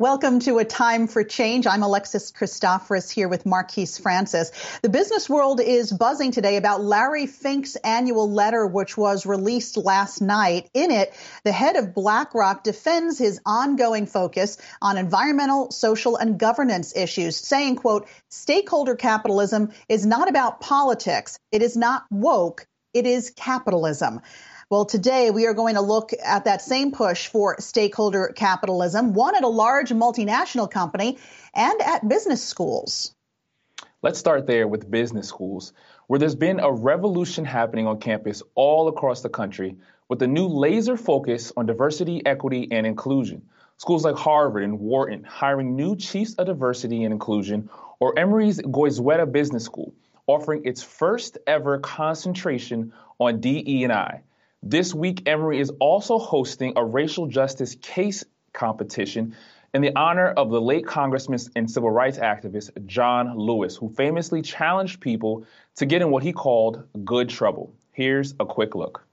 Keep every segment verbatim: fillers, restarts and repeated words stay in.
Welcome to A Time for Change. I'm Alexis Christoforous here with Marquise Francis. The business world is buzzing today about Larry Fink's annual letter, which was released last night. In it, the head of BlackRock defends his ongoing focus on environmental, social, and governance issues, saying, quote, stakeholder capitalism is not about politics. It is not woke. It is capitalism. Well, today we are going to look at that same push for stakeholder capitalism, one at a large multinational company and at business schools. Let's start there with business schools, where there's been a revolution happening on campus all across the country with a new laser focus on diversity, equity, and inclusion. Schools like Harvard and Wharton hiring new chiefs of diversity and inclusion, or Emory's Goizueta Business School offering its first ever concentration on D E and I. This week, Emory is also hosting a racial justice case competition in the honor of the late congressman and civil rights activist John Lewis, who famously challenged people to get in what he called good trouble. Here's a quick look.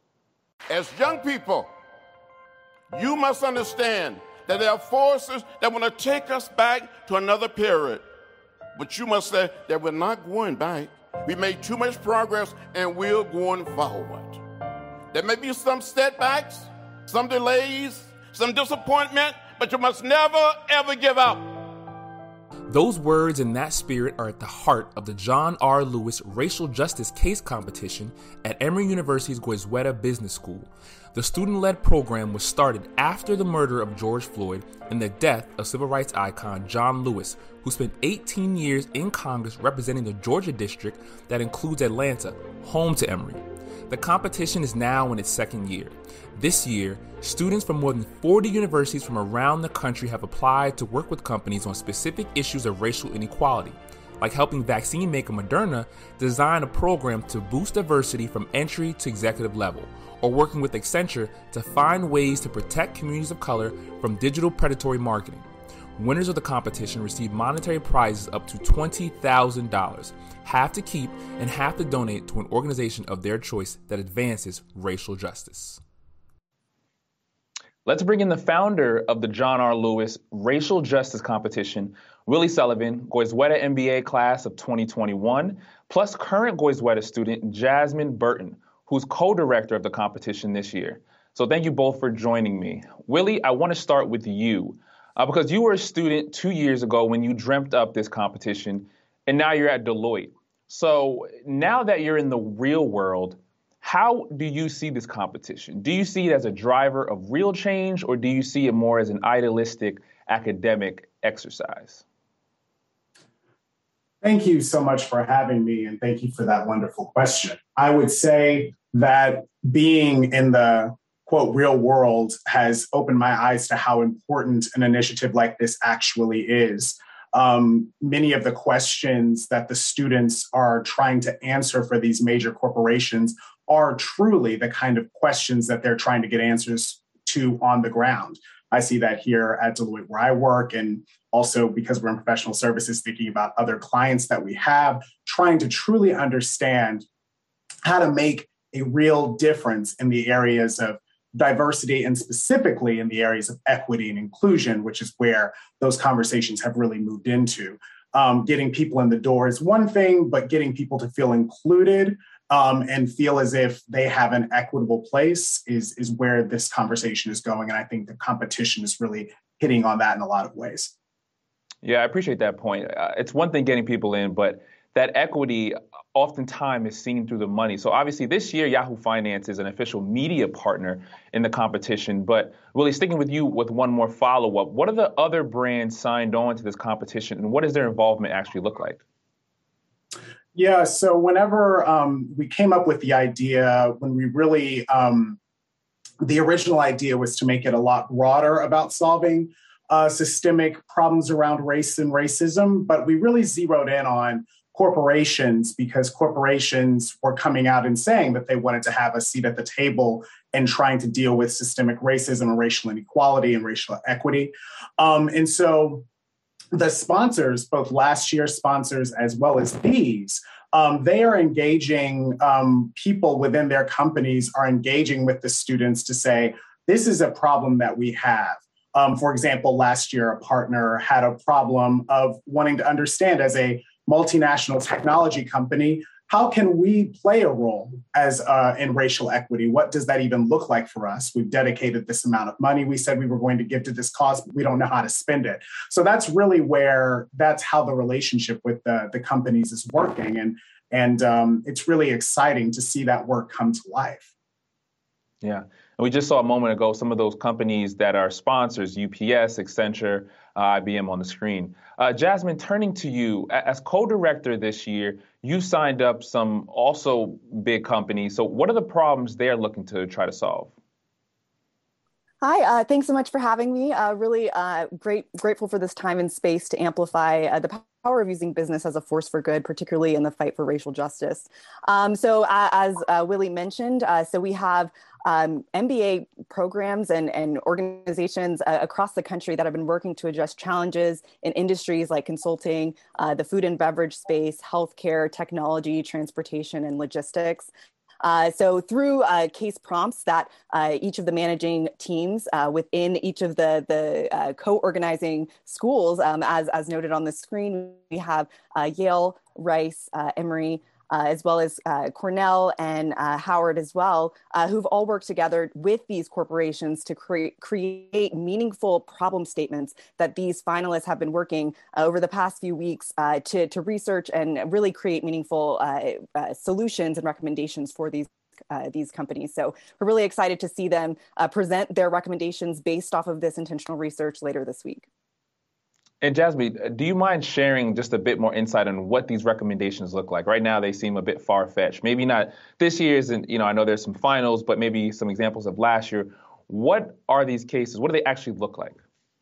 As young people, you must understand that there are forces that want to take us back to another period. But you must say that we're not going back. We made too much progress and we're going forward. There may be some setbacks, some delays, some disappointment, but you must never, ever give up. Those words and that spirit are at the heart of the John R. Lewis Racial Justice Case Competition at Emory University's Goizueta Business School. The student-led program was started after the murder of George Floyd and the death of civil rights icon John Lewis, who spent eighteen years in Congress representing the Georgia district that includes Atlanta, home to Emory. The competition is now in its second year. This year, students from more than forty universities from around the country have applied to work with companies on specific issues of racial inequality, like helping vaccine maker Moderna design a program to boost diversity from entry to executive level, or working with Accenture to find ways to protect communities of color from digital predatory marketing. Winners of the competition receive monetary prizes up to twenty thousand dollars, half to keep and half to donate to an organization of their choice that advances racial justice. Let's bring in the founder of the John R. Lewis Racial Justice Competition, Willie Sullivan, Goizueta M B A class of twenty twenty-one, plus current Goizueta student Jasmine Burton, who's co-director of the competition this year. So thank you both for joining me. Willie, I want to start with you. Uh, because you were a student two years ago when you dreamt up this competition, and now you're at Deloitte. So now that you're in the real world, how do you see this competition? Do you see it as a driver of real change, or do you see it more as an idealistic academic exercise? Thank you so much for having me, and thank you for that wonderful question. I would say that being in the quote, real world has opened my eyes to how important an initiative like this actually is. Um, many of the questions that the students are trying to answer for these major corporations are truly the kind of questions that they're trying to get answers to on the ground. I see that here at Deloitte where I work, and also because we're in professional services, thinking about other clients that we have, trying to truly understand how to make a real difference in the areas of diversity and specifically in the areas of equity and inclusion, which is where those conversations have really moved into. Um, getting people in the door is one thing, but getting people to feel included um, and feel as if they have an equitable place is, is where this conversation is going. And I think the competition is really hitting on that in a lot of ways. Yeah, I appreciate that point. Uh, it's one thing getting people in, but that equity oftentimes is seen through the money. So obviously this year, Yahoo Finance is an official media partner in the competition. But really sticking with you with one more follow-up, what are the other brands signed on to this competition, and what does their involvement actually look like? Yeah, so whenever um, we came up with the idea, when we really, um, the original idea was to make it a lot broader about solving uh, systemic problems around race and racism, but we really zeroed in on corporations because corporations were coming out and saying that they wanted to have a seat at the table and trying to deal with systemic racism and racial inequality and racial equity. Um, and so the sponsors, both last year's sponsors as well as these, um, they are engaging um, people within their companies are engaging with the students to say, this is a problem that we have. Um, for example, last year, a partner had a problem of wanting to understand, as a multinational technology company, how can we play a role as uh, in racial equity? What does that even look like for us? We've dedicated this amount of money. We said we were going to give to this cause, but we don't know how to spend it. So that's really where, that's how the relationship with the, the companies is working. And, and um, it's really exciting to see that work come to life. Yeah. And we just saw a moment ago some of those companies that are sponsors, U P S, Accenture, uh, I B M on the screen. Uh, Jasmine, turning to you, as co-director this year, you signed up some also big companies. So what are the problems they're looking to try to solve? Hi, uh, thanks so much for having me. Uh, really uh, great, grateful for this time and space to amplify uh, the power of using business as a force for good, particularly in the fight for racial justice. Um, so uh, as uh, Willie mentioned, uh, so we have um, M B A programs and, and organizations uh, across the country that have been working to address challenges in industries like consulting, uh, the food and beverage space, healthcare, technology, transportation, and logistics. Uh, so through uh, case prompts that uh, each of the managing teams uh, within each of the, the uh, co-organizing schools, um, as, as noted on the screen, we have uh, Yale, Rice, uh, Emory, uh, as well as uh, Cornell and uh, Howard as well, uh, who've all worked together with these corporations to create create meaningful problem statements that these finalists have been working uh, over the past few weeks uh, to, to research and really create meaningful uh, uh, solutions and recommendations for these Uh, these companies. So we're really excited to see them uh, present their recommendations based off of this intentional research later this week. And Jasmine, do you mind sharing just a bit more insight on what these recommendations look like? Right now, they seem a bit far-fetched. Maybe not this year's, and you know, I know there's some finals, but maybe some examples of last year. What are these cases? What do they actually look like?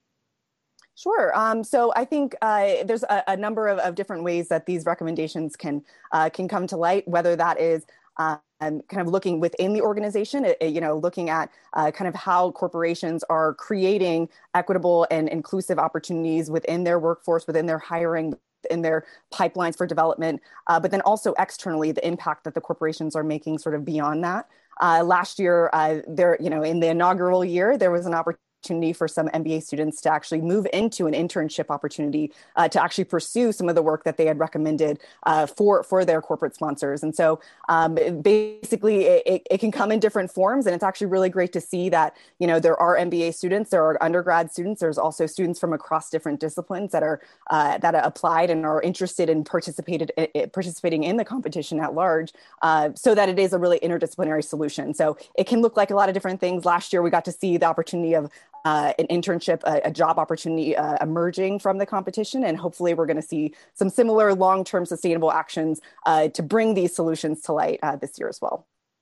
Sure. Um, so I think uh, there's a, a number of, of different ways that these recommendations can uh, can come to light, whether that is Um, kind of looking within the organization, uh, you know, looking at uh, kind of how corporations are creating equitable and inclusive opportunities within their workforce, within their hiring, in their pipelines for development, uh, but then also externally, the impact that the corporations are making sort of beyond that. Uh, last year, uh, there, you know, in the inaugural year, there was an opportunity for some M B A students to actually move into an internship opportunity uh, to actually pursue some of the work that they had recommended uh, for, for their corporate sponsors. And so um, basically it, it can come in different forms, and it's actually really great to see that, you know, there are M B A students, there are undergrad students, there's also students from across different disciplines that are uh, that are applied and are interested in participated participating in the competition at large, uh, so that it is a really interdisciplinary solution. So it can look like a lot of different things. Last year, we got to see the opportunity of Uh, an internship, a, a job opportunity uh, emerging from the competition. And hopefully we're going to see some similar long-term sustainable actions uh, to bring these solutions to light uh, this year as well.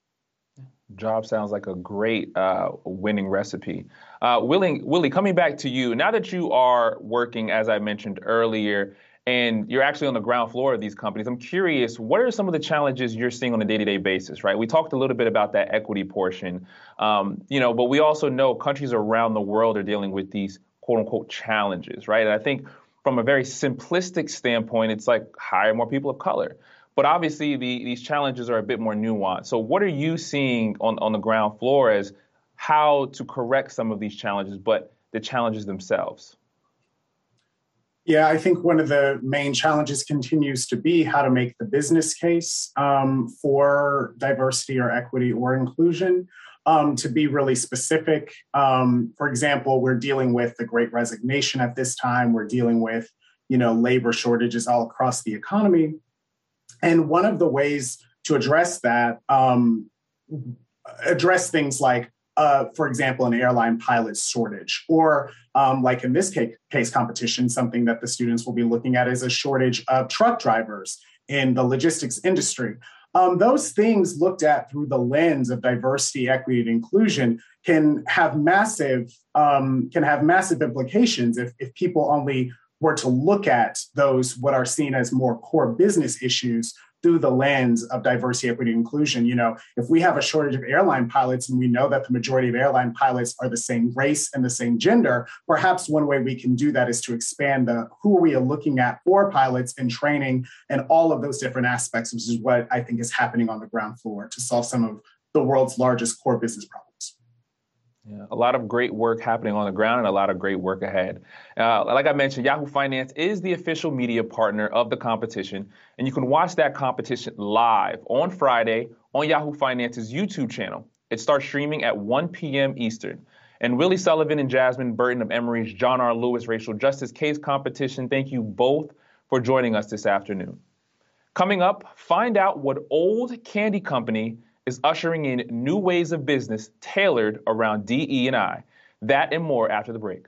Job sounds like a great uh, winning recipe. Uh, Willie, Willie, coming back to you, now that you are working, as I mentioned earlier, and you're actually on the ground floor of these companies, I'm curious, what are some of the challenges you're seeing on a day-to-day basis, right? We talked a little bit about that equity portion, um, you know, but we also know countries around the world are dealing with these quote-unquote challenges, right? And I think from a very simplistic standpoint, it's like hire more people of color. But obviously, the, these challenges are a bit more nuanced. So what are you seeing on, on the ground floor as how to correct some of these challenges, but the challenges themselves? Yeah, I think one of the main challenges continues to be how to make the business case um, for diversity or equity or inclusion. Um, to be really specific, um, for example, we're dealing with the Great Resignation at this time. We're dealing with, you know, labor shortages all across the economy. And one of the ways to address that, um, address things like, Uh, for example, an airline pilot shortage, or um, like in this case, case competition, something that the students will be looking at is a shortage of truck drivers in the logistics industry. Um, those things looked at through the lens of diversity, equity, and inclusion can have massive um, can have massive implications if, if people only were to look at those what are seen as more core business issues through the lens of diversity, equity, and inclusion. You know, if we have a shortage of airline pilots and we know that the majority of airline pilots are the same race and the same gender, perhaps one way we can do that is to expand the who we are looking at for pilots and training and all of those different aspects, which is what I think is happening on the ground floor to solve some of the world's largest core business problems. Yeah, a lot of great work happening on the ground and a lot of great work ahead. Uh, like I mentioned, Yahoo Finance is the official media partner of the competition, and you can watch that competition live on Friday on Yahoo Finance's YouTube channel. It starts streaming at one p.m. Eastern. And Willie Sullivan and Jasmine Burton of Emory's John R. Lewis Racial Justice Case Competition, thank you both for joining us this afternoon. Coming up, find out what old candy company is ushering in new ways of business tailored around D E and I. That and more after the break.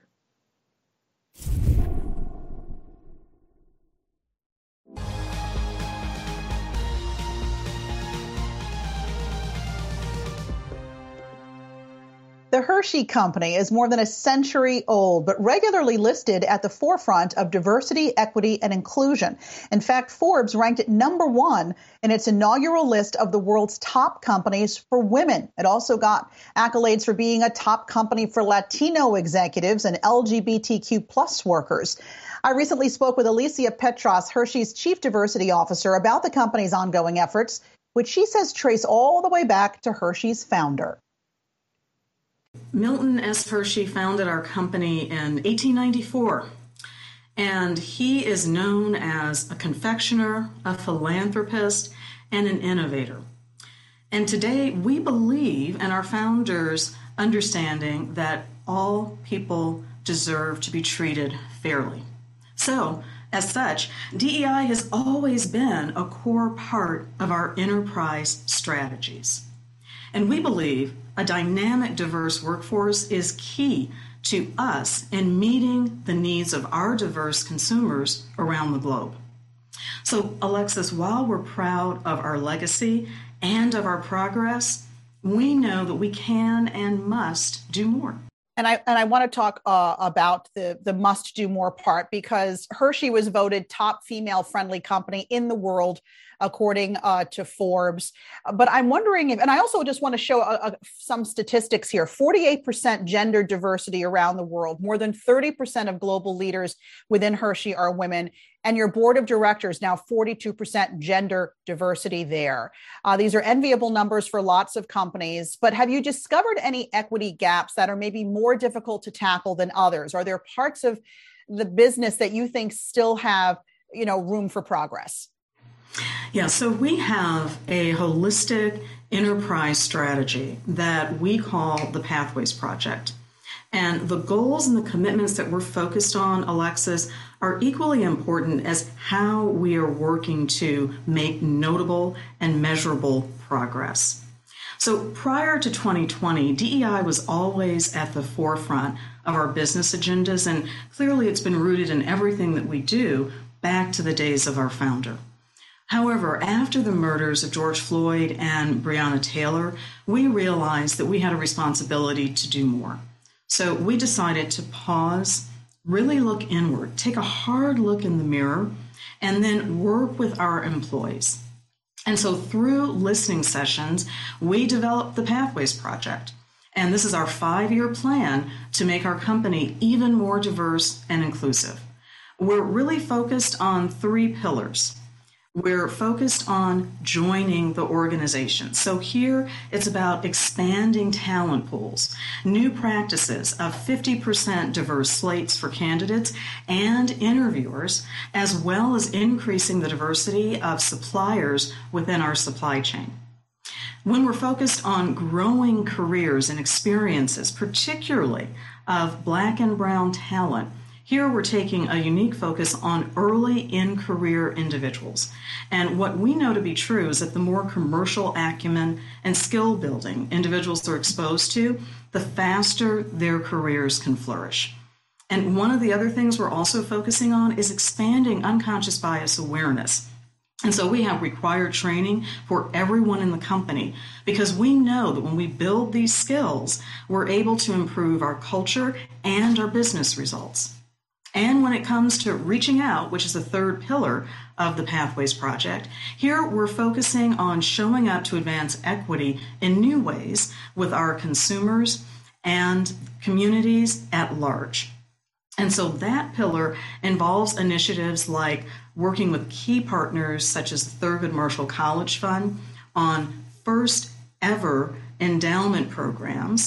The Hershey Company is more than a century old, but regularly listed at the forefront of diversity, equity, and inclusion. In fact, Forbes ranked it number one in its inaugural list of the world's top companies for women. It also got accolades for being a top company for Latino executives and L G B T Q plus workers. I recently spoke with Alicia Petras, Hershey's chief diversity officer, about the company's ongoing efforts, which she says trace all the way back to Hershey's founder. Milton S. Hershey founded our company in eighteen ninety-four, and he is known as a confectioner, a philanthropist, and an innovator. And today we believe in our founders' understanding that all people deserve to be treated fairly. So, as such, D E I has always been a core part of our enterprise strategies. And we believe a dynamic, diverse workforce is key to us in meeting the needs of our diverse consumers around the globe. So, Alexis, while we're proud of our legacy and of our progress, we know that we can and must do more. And I and I want to talk uh, about the, the must do more part, because Hershey was voted top female friendly company in the world, according uh, to Forbes. But I'm wondering if, and I also just want to show a, a, some statistics here, forty-eight percent gender diversity around the world. More than thirty percent of global leaders within Hershey are women. And your board of directors, now forty-two percent gender diversity there. Uh, these are enviable numbers for lots of companies. But have you discovered any equity gaps that are maybe more difficult to tackle than others? Are there parts of the business that you think still have, you know, room for progress? Yeah, so we have a holistic enterprise strategy that we call the Pathways Project. And the goals and the commitments that we're focused on, Alexis, are equally important as how we are working to make notable and measurable progress. So prior to twenty twenty, D E I was always at the forefront of our business agendas, and clearly it's been rooted in everything that we do back to the days of our founder. However, after the murders of George Floyd and Breonna Taylor, we realized that we had a responsibility to do more. So we decided to pause, really look inward, take a hard look in the mirror, and then work with our employees. And so through listening sessions, we developed the Pathways Project. And this is our five-year plan to make our company even more diverse and inclusive. We're really focused on three pillars. We're focused on joining the organization. So here it's about expanding talent pools, new practices of fifty percent diverse slates for candidates and interviewers, as well as increasing the diversity of suppliers within our supply chain. When we're focused on growing careers and experiences, particularly of Black and Brown talent, here we're taking a unique focus on early in-career individuals. And what we know to be true is that the more commercial acumen and skill building individuals are exposed to, the faster their careers can flourish. And one of the other things we're also focusing on is expanding unconscious bias awareness. And so we have required training for everyone in the company, because we know that when we build these skills, we're able to improve our culture and our business results. And when it comes to reaching out, which is the third pillar of the Pathways Project, here we're focusing on showing up to advance equity in new ways with our consumers and communities at large. And so that pillar involves initiatives like working with key partners such as the Thurgood Marshall College Fund on first ever endowment programs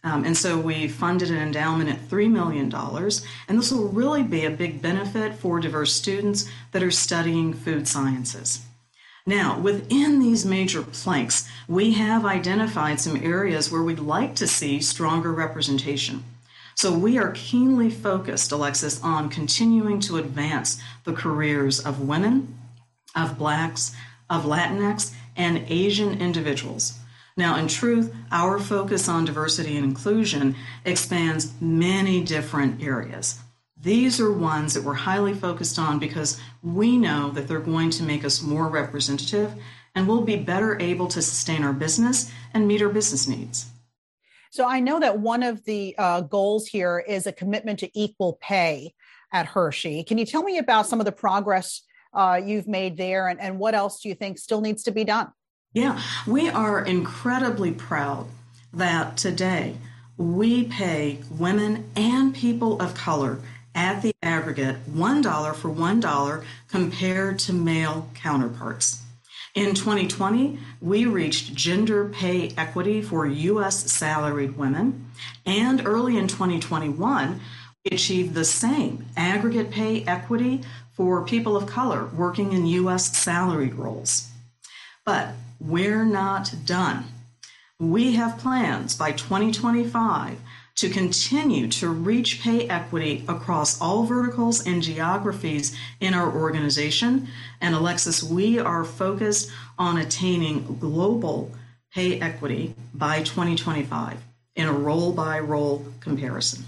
Um, and so we funded an endowment at three million dollars, and this will really be a big benefit for diverse students that are studying food sciences. Now, within these major planks, we have identified some areas where we'd like to see stronger representation. So we are keenly focused, Alexis, on continuing to advance the careers of women, of Blacks, of Latinx, and Asian individuals. Now, in truth, our focus on diversity and inclusion expands many different areas. These are ones that we're highly focused on because we know that they're going to make us more representative and we'll be better able to sustain our business and meet our business needs. So I know that one of the uh, goals here is a commitment to equal pay at Hershey. Can you tell me about some of the progress uh, you've made there and, and what else do you think still needs to be done? Yeah, we are incredibly proud that today we pay women and people of color at the aggregate one dollar for one dollar compared to male counterparts. In twenty twenty, we reached gender pay equity for U S salaried women, and early in twenty twenty-one, we achieved the same aggregate pay equity for people of color working in U S salaried roles. But we're not done. We have plans by twenty twenty-five to continue to reach pay equity across all verticals and geographies in our organization. And Alexis, we are focused on attaining global pay equity by twenty twenty-five in a role-by-role comparison.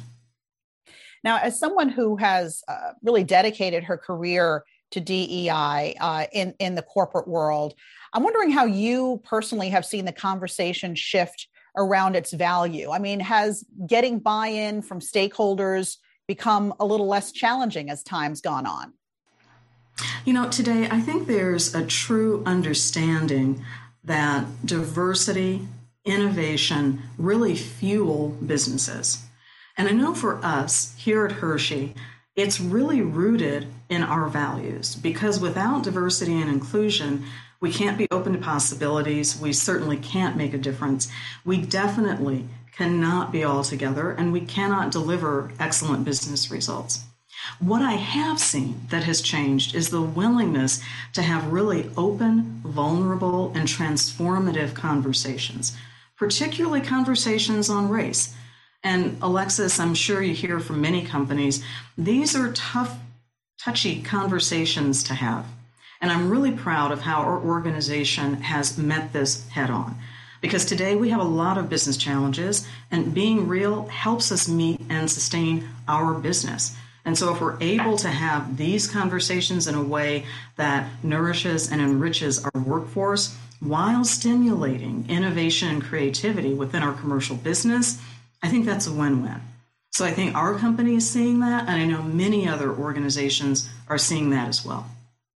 Now, as someone who has uh, really dedicated her career to D E I uh, in, in the corporate world, I'm wondering how you personally have seen the conversation shift around its value. I mean, has getting buy-in from stakeholders become a little less challenging as time's gone on? You know, today I think there's a true understanding that diversity, innovation really fuel businesses. And I know for us here at Hershey, it's really rooted in our values, because without diversity and inclusion, we can't be open to possibilities. We certainly can't make a difference. We definitely cannot be all together, and we cannot deliver excellent business results. What I have seen that has changed is the willingness to have really open, vulnerable, and transformative conversations, particularly conversations on race. And Alexis, I'm sure you hear from many companies, these are tough, touchy conversations to have. And I'm really proud of how our organization has met this head on. Because today we have a lot of business challenges, and being real helps us meet and sustain our business. And so if we're able to have these conversations in a way that nourishes and enriches our workforce while stimulating innovation and creativity within our commercial business, I think that's a win-win. So I think our company is seeing that, and I know many other organizations are seeing that as well.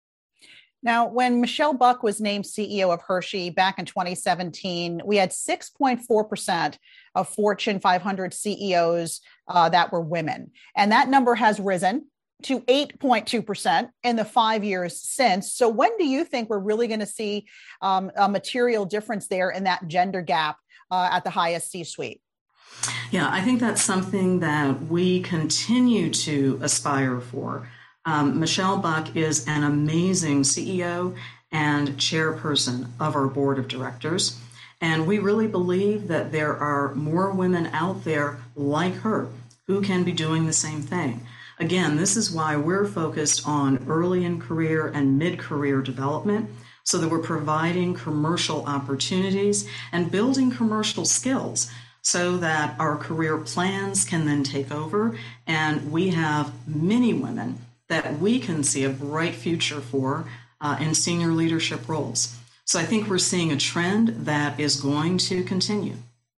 Now, when Michelle Buck was named C E O of Hershey back in twenty seventeen, we had six point four percent of Fortune five hundred C E Os uh, that were women. And that number has risen to eight point two percent in the five years since. So when do you think we're really going to see um, a material difference there in that gender gap uh, at the highest C-suite? Yeah, I think that's something that we continue to aspire for. Um, Michelle Buck is an amazing C E O and chairperson of our board of directors. And we really believe that there are more women out there like her who can be doing the same thing. Again, this is why we're focused on early in career and mid-career development, so that we're providing commercial opportunities and building commercial skills so that our career plans can then take over, and we have many women that we can see a bright future for uh, in senior leadership roles. So I think we're seeing a trend that is going to continue.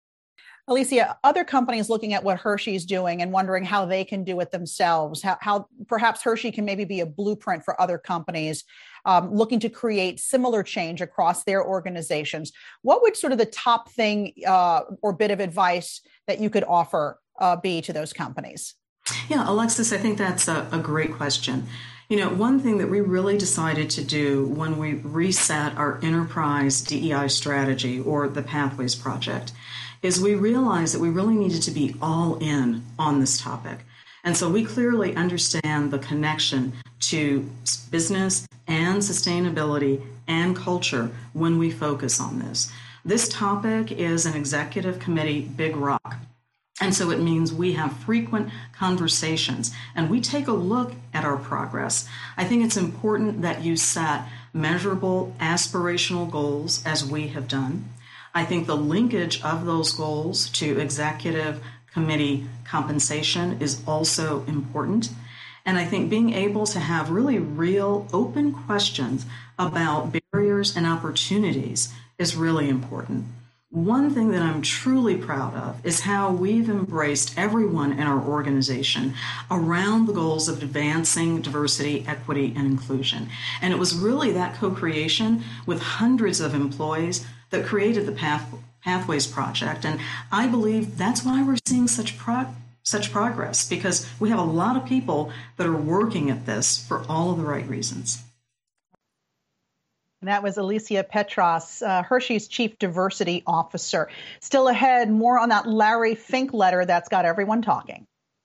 Alicia, other companies looking at what Hershey is doing and wondering how they can do it themselves, how, how perhaps Hershey can maybe be a blueprint for other companies um, looking to create similar change across their organizations. What would sort of the top thing uh, or bit of advice that you could offer uh, be to those companies? Yeah, Alexis, I think that's a, a great question. You know, one thing that we really decided to do when we reset our enterprise D E I strategy, or the Pathways Project, is we realized that we really needed to be all in on this topic. And so we clearly understand the connection to business and sustainability and culture when we focus on this. This topic is an executive committee big rock. And so it means we have frequent conversations and we take a look at our progress. I think it's important that you set measurable aspirational goals, as we have done. I think the linkage of those goals to executive committee compensation is also important. And I think being able to have really real open questions about barriers and opportunities is really important. One thing that I'm truly proud of is how we've embraced everyone in our organization around the goals of advancing diversity, equity, and inclusion. And it was really that co-creation with hundreds of employees that created the Path, Pathways Project. And I believe that's why we're seeing such pro- such progress, because we have a lot of people that are working at this for all of the right reasons. And that was Alicia Petras, uh, Hershey's Chief Diversity Officer. Still ahead, more on that Larry Fink letter that's got everyone talking.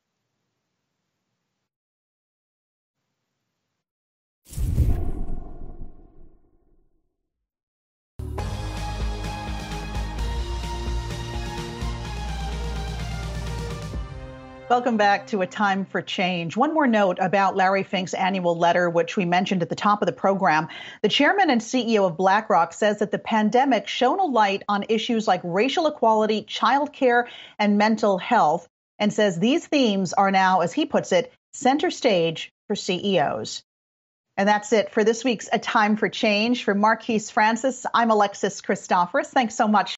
Welcome back to A Time for Change. One more note about Larry Fink's annual letter, which we mentioned at the top of the program. The chairman and C E O of BlackRock says that the pandemic shone a light on issues like racial equality, childcare, and mental health, and says these themes are now, as he puts it, center stage for C E Os. And that's it for this week's A Time for Change. For Marquise Francis, I'm Alexis Christoforous. Thanks so much